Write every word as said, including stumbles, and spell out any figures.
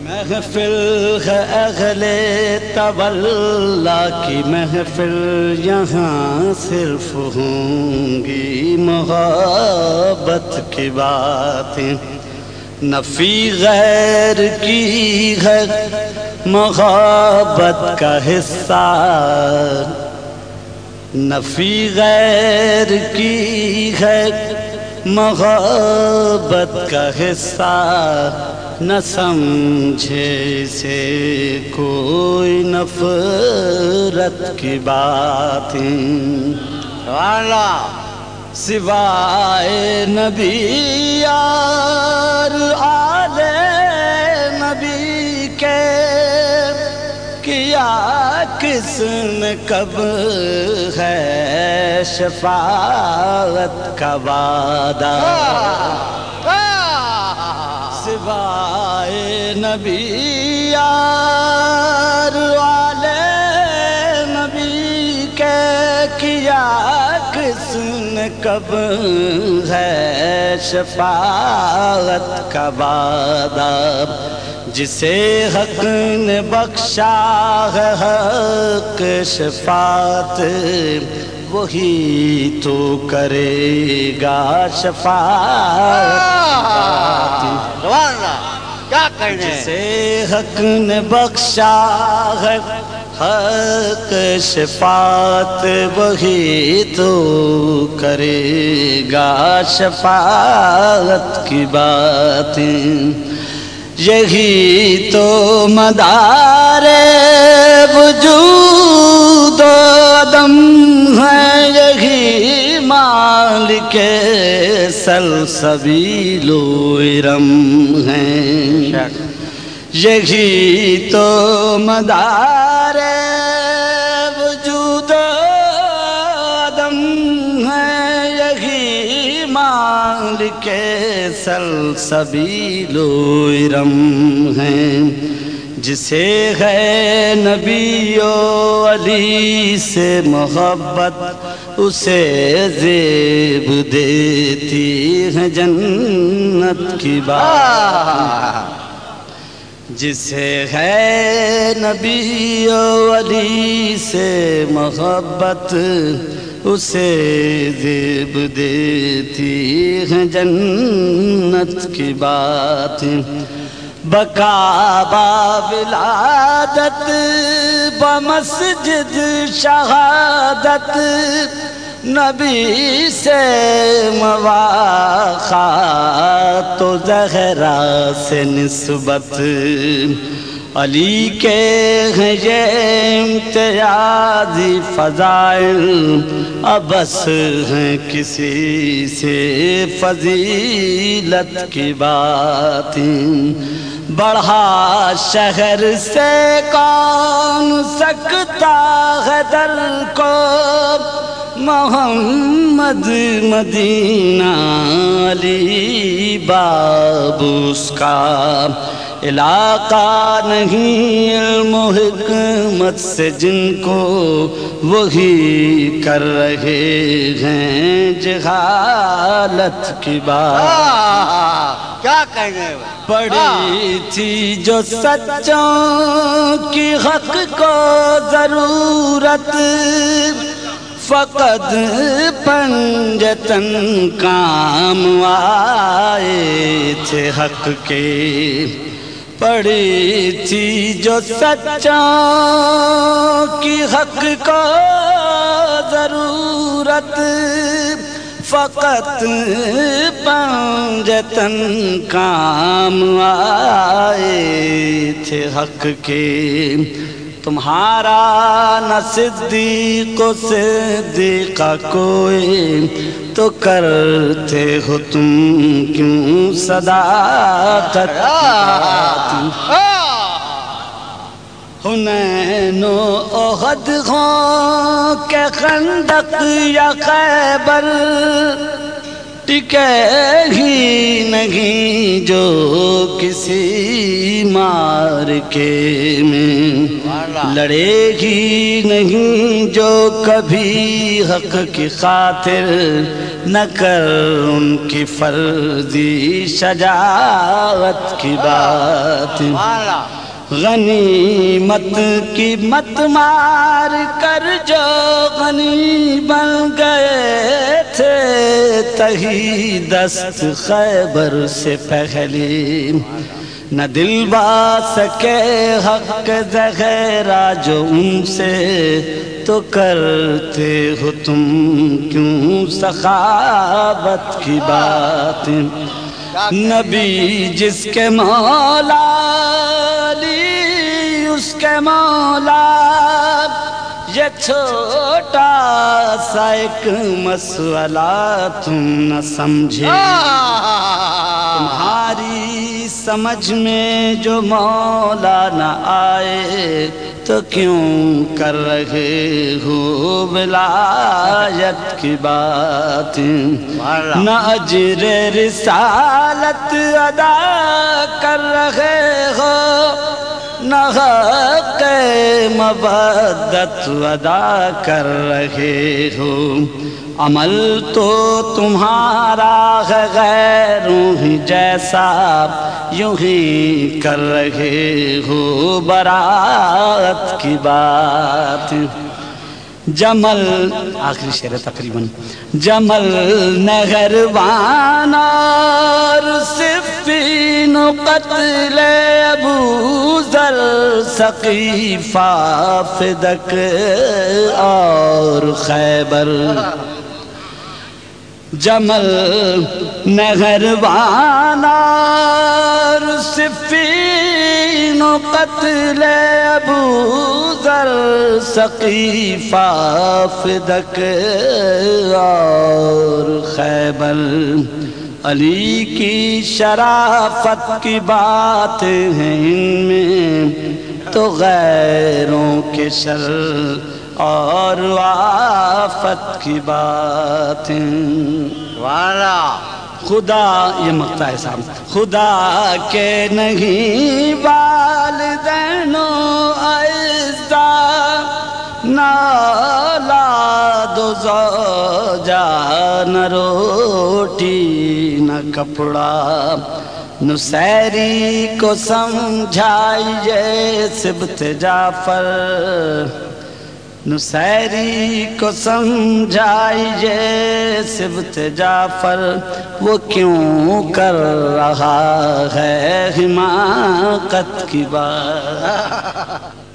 محفل ہے اہل تولا کی محفل، یہاں صرف ہوں گی محبت کی باتیں، نفی غیر کی ہے محبت کا حصہ، نفی غیر کی ہے محبت کا حصہ، نہ سمجھے سے کوئی نفرت کی باتیں، سوائے نبی یار آل نبی کے، کیا کس نے کب ہے شفاعت کا وعدہ، سوائے نبی یار آل نبی کے، کیا کس نے کب ہے شفاعت کا وعدہ، جسے حق نے بخشا ہے حق شفاعت، وہی تو کرے گا شفاعت، کیا کہنے، جسے حق نے بخشا ہے حق شفاعت، وہی تو کرے گا شفاعت کی باتیں، یہی تو مدار وجود و عدم ہے، یہی مالک سلسبیل و ارم ہے، یہی تو مدار وجود و عدم ہے، یہی مالک سلسبیل و ارم ہے، جسے ہے نبی و علی سے محبت، اسے زیب دیتی ہے جنت کی بات، جسے ہے نبی و علی سے محبت، اسے زیب دیتی ہے جنت کی بات، بقا با ولادت بمسجد شہادت، نبی سے مواخات و زہرا سے نسبت، علی کے ہیں یہ امتیازی فضائل، ابس ہیں کسی سے فضیلت کی باتیں، بڑھا شہر سے کون سکتا ہے در کو، محمد مدینہ علی باب اس کا، علاقہ نہیں علم و حکمت سے جن کو، وہی کر رہے ہیں جہالت کی بات، کیا کہنے، پڑی تھی جو سچوں کی حق کو ضرورت، فقط پنجتن کام آئے تھے حق کے، پڑی تھی جو سچوں کی حق کو ضرورت، فقط پنجتن کام آئے تھے حق کے، تمہارا نہ صدیق و صدیقہ کوئی، تو کرتے ہو تم کیوں صداقت کی بات، حنین و احد ہوں کہ خندق یا خیبر، ٹکے ہی نہیں جو کسی مارکے میں، لڑے گی نہیں جو کبھی حق کی خاطر، نہ کر ان کی فرضی شجاعت کی بات، غنیمت کی مت مار کر جو غنی بن گئے تھے تہی دست خیبر سے پہلے، نہ دل با سکے حق ذخیرہ جو ان سے، تو کرتے ہو تم کیوں سخاوت کی بات، نبی جس کے مولا علی اس کے مولا، یہ چھوٹا سا ایک مسئلہ تم نہ سمجھے، تمہاری سمجھ میں جو مولا نہ آئے تو کیوں کر رہے ہو ولایت کی بات، نہ اجر رسالت ادا کر رہے ہو، نہ حق مودت ادا کر رہے ہو، عمل تو تمہارا ہے غیروں ہی جیسا، یوں ہی کر رہے ہو برات کی بات، جمل آخری شعر تقریباً، جمل نہروان اور صفین و قتل ابو ذر ثقیفہ فدک اور خیبر، جمل نہروان اور صفین و قتل ابو ذر ثقیفہ فدک اور خیبر، علی کی شرافت کی باتیں ہیں ان میں، تو غیروں کے شر اور آفت کی باتیں، والا خدا یہ مقطع ہے صاحب، خدا کے نہیں والدین و اعزا، نہ اولاد و زوجہ، نہ روٹی نہ کپڑا، نصیری کو سمجھائیے سبط جعفر، نصیری کو سمجھائیے سبط جعفر، وہ کیوں کر رہا ہے حماقت کی بات۔